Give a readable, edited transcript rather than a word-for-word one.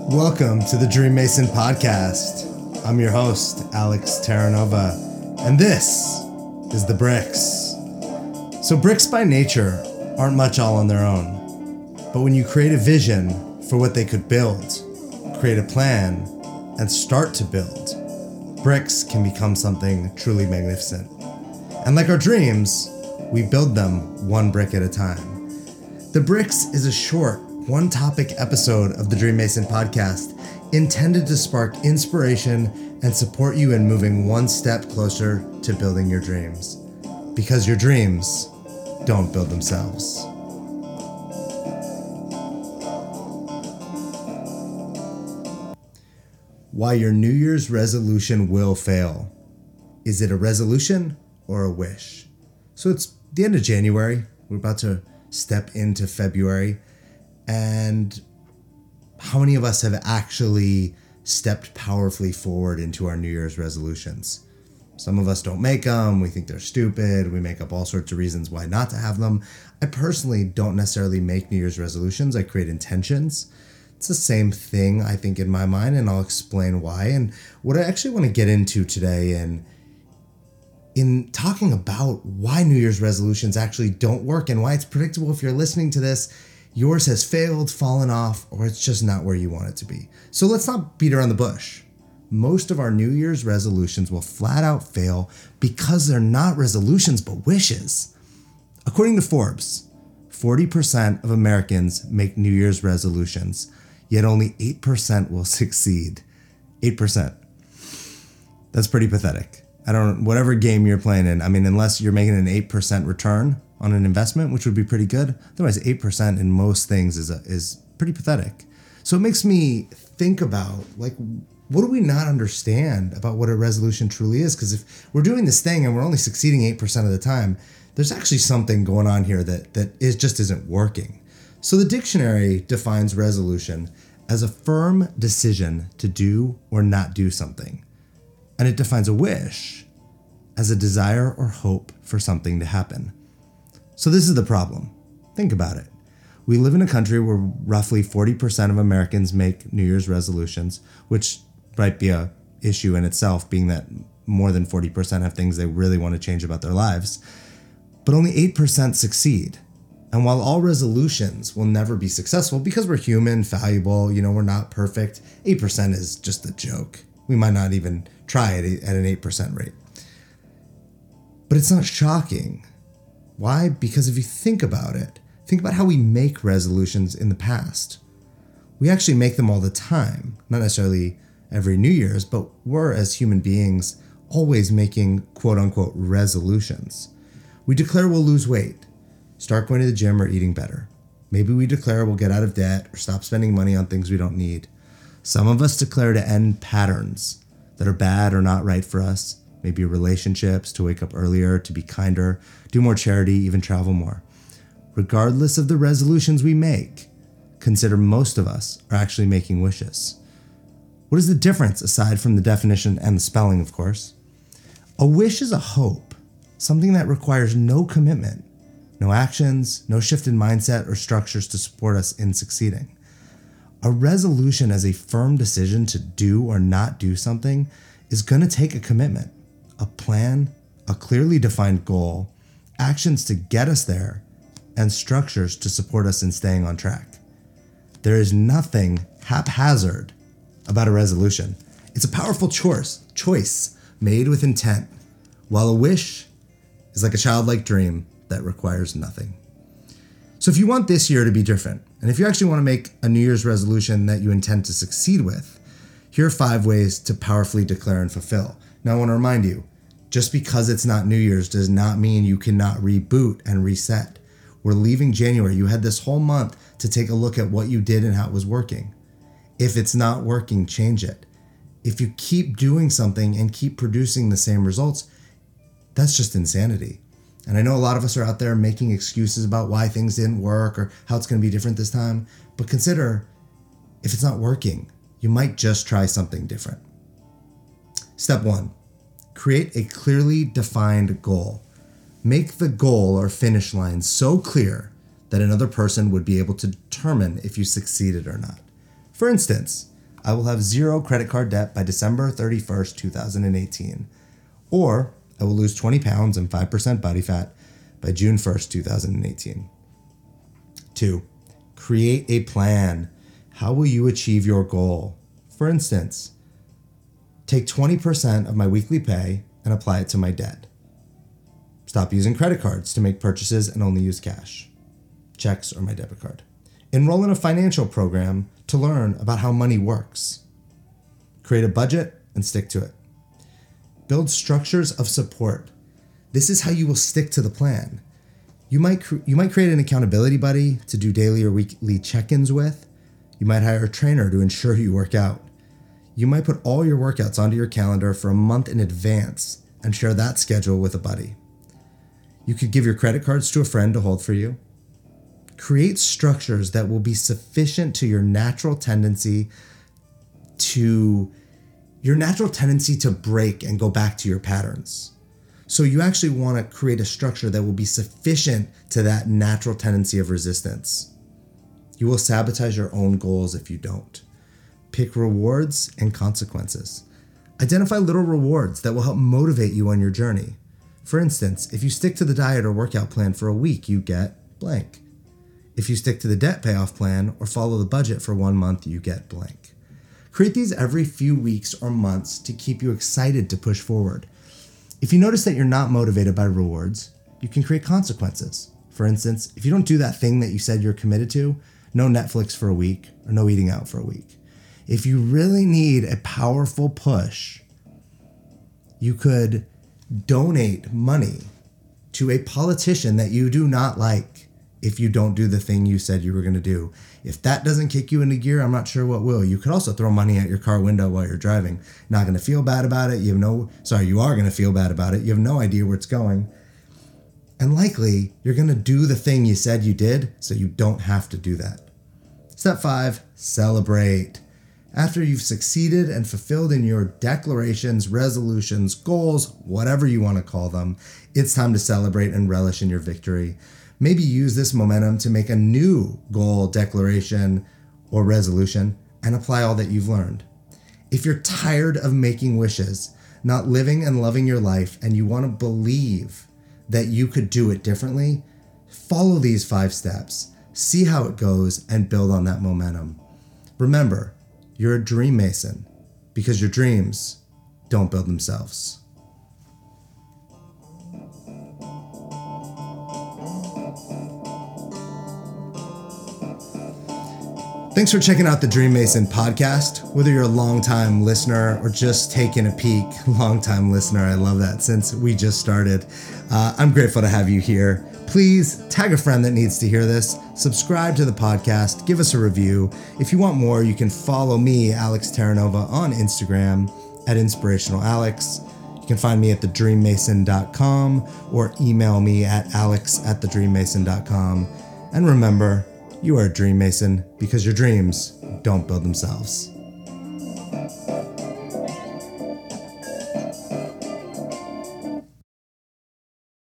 Welcome to the Dream Mason podcast. I'm your host, Alex Terranova, and this is The Bricks. So bricks by nature aren't much all on their own, but when you create a vision for what they could build, create a plan, and start to build, bricks can become something truly magnificent. And like our dreams, we build them one brick at a time. The Bricks is a short, one-topic episode of the Dream Mason podcast intended to spark inspiration and support you in moving one step closer to building your dreams. Because your dreams don't build themselves. Why your New Year's resolution will fail. Is it a resolution or a wish? So it's the end of January. We're about to step into February. And how many of us have actually stepped powerfully forward into our New Year's resolutions? Some of us don't make them. We think they're stupid. We make up all sorts of reasons why not to have them. I personally don't necessarily make New Year's resolutions. I create intentions. It's the same thing, I think, in my mind, and I'll explain why. And what I actually want to get into today and in talking about why New Year's resolutions actually don't work and why it's predictable if you're listening to this, yours has failed, fallen off, or it's just not where you want it to be. So let's not beat around the bush. Most of our New Year's resolutions will flat out fail because they're not resolutions but wishes. According to Forbes, 40% of Americans make New Year's resolutions, yet only 8% will succeed. 8%. That's pretty pathetic. Whatever game you're playing in, unless you're making an 8% return on an investment, which would be pretty good. Otherwise, 8% in most things is pretty pathetic. So it makes me think about, what do we not understand about what a resolution truly is? Because if we're doing this thing and we're only succeeding 8% of the time, there's actually something going on here that just isn't working. So the dictionary defines resolution as a firm decision to do or not do something. And it defines a wish as a desire or hope for something to happen. So this is the problem. Think about it. We live in a country where roughly 40% of Americans make New Year's resolutions, which might be an issue in itself, being that more than 40% have things they really want to change about their lives. But only 8% succeed. And while all resolutions will never be successful because we're human, fallible, we're not perfect, 8% is just a joke. We might not even try it at an 8% rate. But it's not shocking. Why? Because if you think about it, think about how we make resolutions in the past. We actually make them all the time, not necessarily every New Year's, but we're, as human beings, always making quote-unquote resolutions. We declare we'll lose weight, start going to the gym or eating better. Maybe we declare we'll get out of debt or stop spending money on things we don't need. Some of us declare to end patterns that are bad or not right for us. Maybe relationships, to wake up earlier, to be kinder, do more charity, even travel more. Regardless of the resolutions we make, consider most of us are actually making wishes. What is the difference aside from the definition and the spelling, of course? A wish is a hope, something that requires no commitment, no actions, no shift in mindset or structures to support us in succeeding. A resolution as a firm decision to do or not do something is going to take a commitment. A plan, a clearly defined goal, actions to get us there, and structures to support us in staying on track. There is nothing haphazard about a resolution. It's a powerful choice made with intent, while a wish is like a childlike dream that requires nothing. So if you want this year to be different, and if you actually want to make a New Year's resolution that you intend to succeed with, here are 5 ways to powerfully declare and fulfill. Now, I want to remind you, just because it's not New Year's does not mean you cannot reboot and reset. We're leaving January. You had this whole month to take a look at what you did and how it was working. If it's not working, change it. If you keep doing something and keep producing the same results, that's just insanity. And I know a lot of us are out there making excuses about why things didn't work or how it's going to be different this time. But consider, if it's not working, you might just try something different. Step 1, create a clearly defined goal. Make the goal or finish line so clear that another person would be able to determine if you succeeded or not. For instance, I will have 0 credit card debt by December 31st, 2018. Or I will lose 20 pounds and 5% body fat by June 1st, 2018. 2. Create a plan. How will you achieve your goal? For instance, take 20% of my weekly pay and apply it to my debt. Stop using credit cards to make purchases and only use cash, checks, or my debit card. Enroll in a financial program to learn about how money works. Create a budget and stick to it. Build structures of support. This is how you will stick to the plan. You might create an accountability buddy to do daily or weekly check-ins with. You might hire a trainer to ensure you work out. You might put all your workouts onto your calendar for a month in advance and share that schedule with a buddy. You could give your credit cards to a friend to hold for you. Create structures that will be sufficient to your natural tendency to break and go back to your patterns. So you actually want to create a structure that will be sufficient to that natural tendency of resistance. You will sabotage your own goals if you don't. Pick rewards and consequences. Identify little rewards that will help motivate you on your journey. For instance, if you stick to the diet or workout plan for a week, you get blank. If you stick to the debt payoff plan or follow the budget for 1 month, you get blank. Create these every few weeks or months to keep you excited to push forward. If you notice that you're not motivated by rewards, you can create consequences. For instance, if you don't do that thing that you said you're committed to, no Netflix for a week or no eating out for a week. If you really need a powerful push, you could donate money to a politician that you do not like if you don't do the thing you said you were going to do. If that doesn't kick you into gear, I'm not sure what will. You could also throw money at your car window while you're driving. Not going to feel bad about it. You are going to feel bad about it. You have no idea where it's going. And likely, you're going to do the thing you said you did, so you don't have to do that. Step 5, celebrate. After you've succeeded and fulfilled in your declarations, resolutions, goals, whatever you want to call them, it's time to celebrate and relish in your victory. Maybe use this momentum to make a new goal, declaration, or resolution and apply all that you've learned. If you're tired of making wishes, not living and loving your life, and you want to believe that you could do it differently, follow these 5 steps, see how it goes, and build on that momentum. Remember, you're a dream mason because your dreams don't build themselves. Thanks for checking out the Dream Mason podcast. Whether you're a longtime listener or just taking a peek, longtime listener, I love that since we just started. I'm grateful to have you here. Please tag a friend that needs to hear this. Subscribe to the podcast. Give us a review. If you want more, you can follow me, Alex Terranova, on Instagram at InspirationalAlex. You can find me at thedreammason.com or email me at alex@thedreammason.com. And remember, you are a dream mason because your dreams don't build themselves.